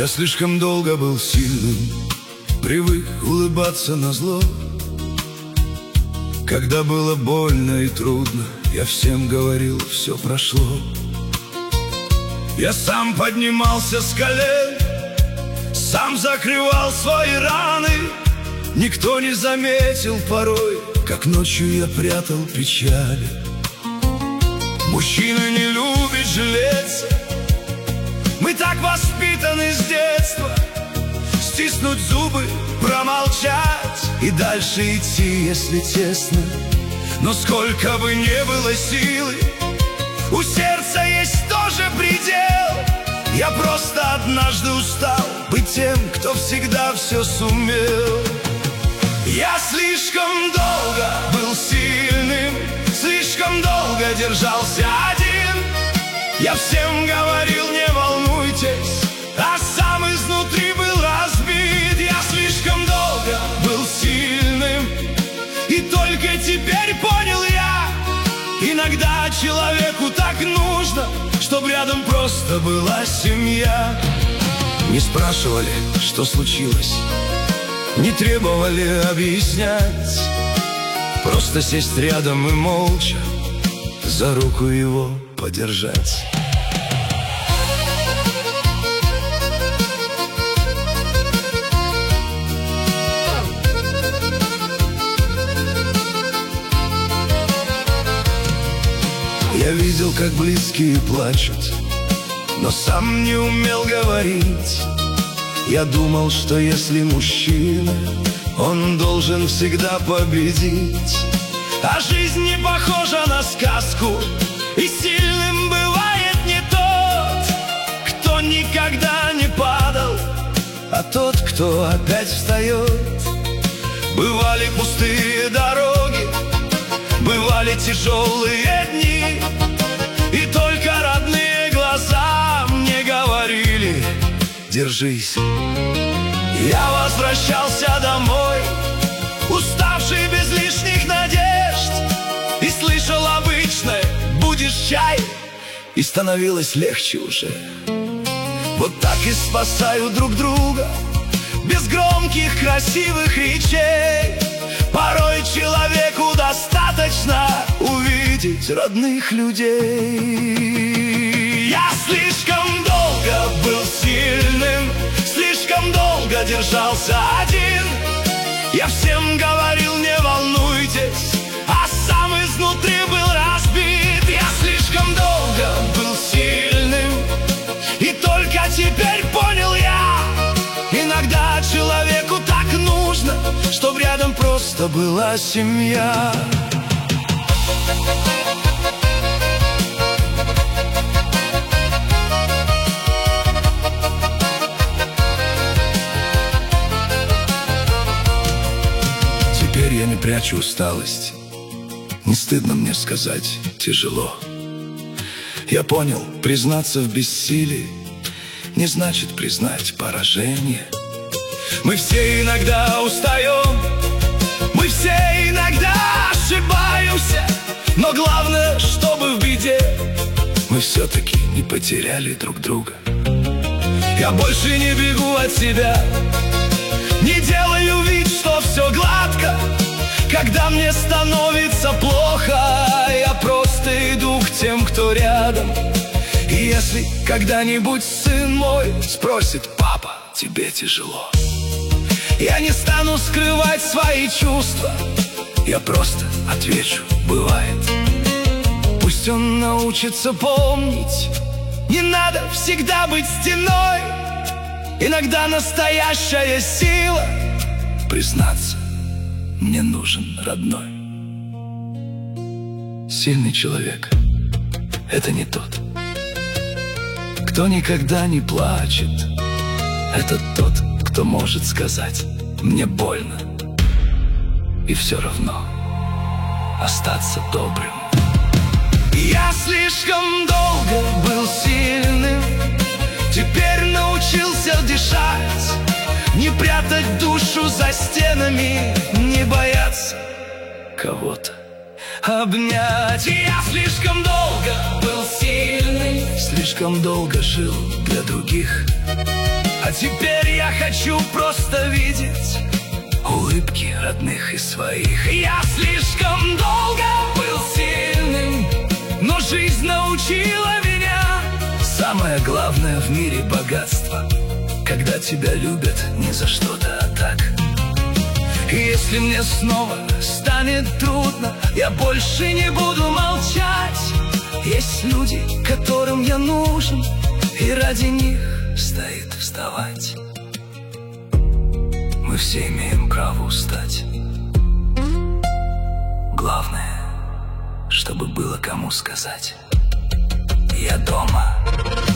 Я слишком долго был сильным, привык улыбаться назло. Когда было больно и трудно, я всем говорил, все прошло. Я сам поднимался с колен, сам закрывал свои раны. Никто не заметил порой, как ночью я прятал печали. Мужчина не любит жалеться, мы так воспитаны с детства. Стиснуть зубы, промолчать и дальше идти, если тесно. Но сколько бы ни было силы, у сердца есть тоже предел. Я просто однажды устал быть тем, кто всегда все сумел. Я слишком долго был сильным, слишком долго держался один. Я всем говорил, не волнуйтесь, а сам изнутри был разбит. Я слишком долго был сильным, и только теперь понял я: иногда человеку так нужно, чтоб рядом просто была семья. Не спрашивали, что случилось, не требовали объяснять. Просто сесть рядом и молча за руку его подержать. Я видел, как близкие плачут, но сам не умел говорить. Я думал, что если мужчина, он должен всегда победить. А жизнь не похожа на сказку, и сильным бывает не тот, кто никогда не падал, а тот, кто опять встает. Бывали пустые дороги, бывали тяжелые дни, и только родные глаза мне говорили: держись. Я возвращался домой, уставший, без лишних надежд, и слышал обычное: будешь чай, и становилось легче уже. Вот так и спасают друг друга, без громких красивых речей. Порой человеку достаточно увидеть родных людей. Я слишком долго был сильным, слишком долго держался один. Я всем говорил, не волнуйтесь, а сам изнутри был разбит. Я слишком долго был сильным, и только теперь понял я: иногда человеку так нужно, чтоб рядом просто была семья. Теперь я не прячу усталость, не стыдно мне сказать: тяжело. Я понял, признаться в бессилии не значит признать поражение. Мы все иногда устаем, мы все иногда ошибаемся, но главное, чтобы в беде мы все-таки не потеряли друг друга. Я больше не бегу от себя, не делаю вид, что все гладко. Когда мне становится плохо, я просто иду к тем, кто рядом. И если когда-нибудь сын мой спросит: папа, тебе тяжело, я не стану скрывать свои чувства, я просто отвечу: бывает. Пусть он научится помнить, не надо всегда быть стеной. Иногда настоящая сила признаться: мне нужен родной. Сильный человек — это не тот, кто никогда не плачет. Это тот, кто может сказать: мне больно, и все равно остаться добрым. Я слишком долго был сильным, теперь научился дышать, не прятать душу за стенами, не бояться кого-то обнять. Я слишком долго был сильным, слишком долго жил для других, а теперь я хочу просто видеть улыбки родных и своих. Я слишком долго был сильным, но жизнь научила меня: самое главное в мире богатство, когда тебя любят не за что-то, а так. И если мне снова станет трудно, я больше не буду молчать. Есть люди, которым я нужен, и ради них стоит вставать. Мы все имеем право устать. Главное, чтобы было кому сказать: я дома.